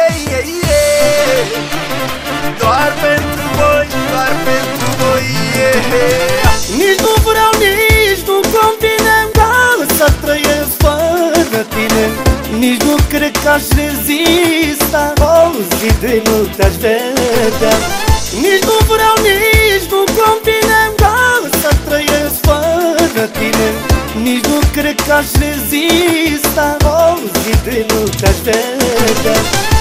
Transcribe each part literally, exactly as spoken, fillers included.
ei, ei. Doar pentru voi, doar pentru voi, ei. Nici nu vreau, nici nu convine ca să trăiesc fără tine. Nici nu cred că aș rezista o zi de nu te-aș vedea. Nici nu vreau, nici nu convine ca să trăiesc fără tine. Nici nu cred că aș rezista o zi de nu te-aș vedea.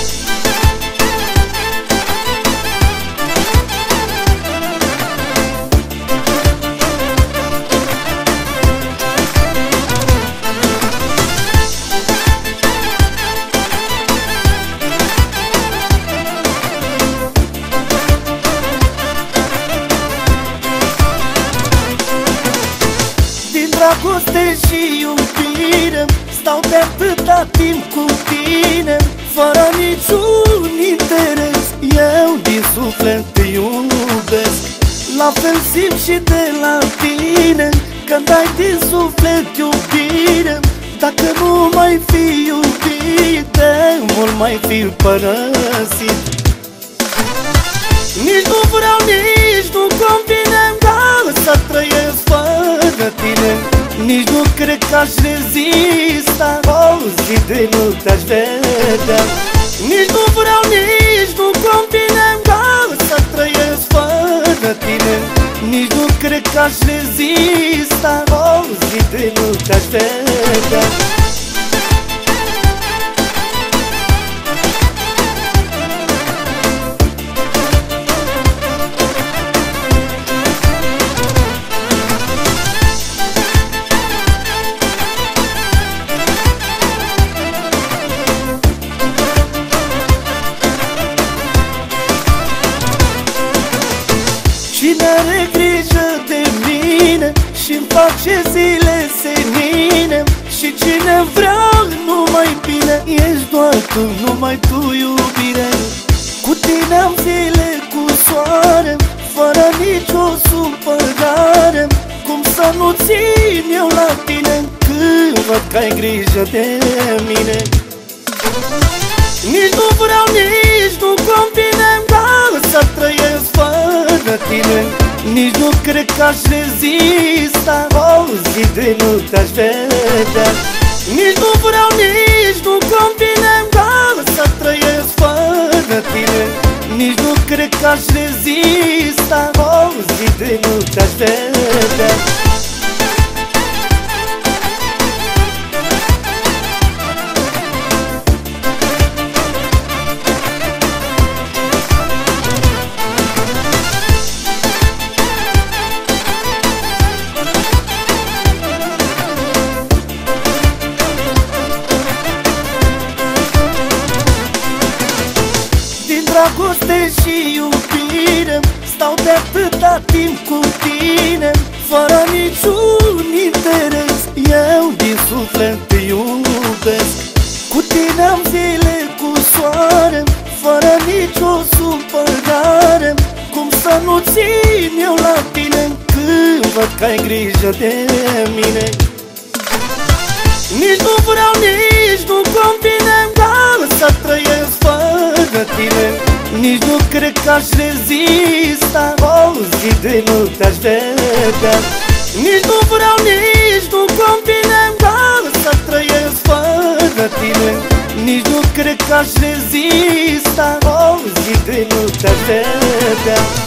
Dragoste și iubire, stau de atâta timp cu tine, fără niciun interes. Eu din suflet te iubesc, la fel simt și de la tine. Când ai din suflet iubire, dacă nu mai fi iubit, de mult mai fi părăsit. Nici nu vreau, nici nu convine ca să trăiesc fără tine. Nici nu cred că aș rezista o zi de nu te-aș vedea. Nici nu vreau, nici nu convine ca să trăiesc fără tine. Nici nu cred că aș rezista o zi de nu te-aș vedea. Cine are grijă de mine și-mi face zile senine, și cine vrea numai bine, ești doar tu, numai tu, iubire. Cu tine am zile cu soare, fără nicio supărare. Cum să nu țin eu la tine când văd că ai grijă de mine? Nici nu vreau, nici nu convine ca să trăiesc fără tine. Nici nu cred că aș rezista o zi de nu te-aș vedea. Nici nu vreau, nici nu convine ca să trăiesc fără tine. Nici nu cred că aș rezista o zi de nu te-aș vedea. Dragoste și iubire, stau de atâta timp cu tine, fără niciun interes. Eu din suflet te iubesc, cu tine am zile cu soare, fără nicio supărare. Cum să nu țin eu la tine când văd că ai grijă de mine? Nici nu vreau, nici nu convine ca să trăiesc fără tine. Nici nu cred că aș rezista o zi de nu te-aș vedea. Nici nu vreau, nici nu convine ca să trăiesc fără tine. Nici nu cred că aș rezista o zi de nu te-aș vedea.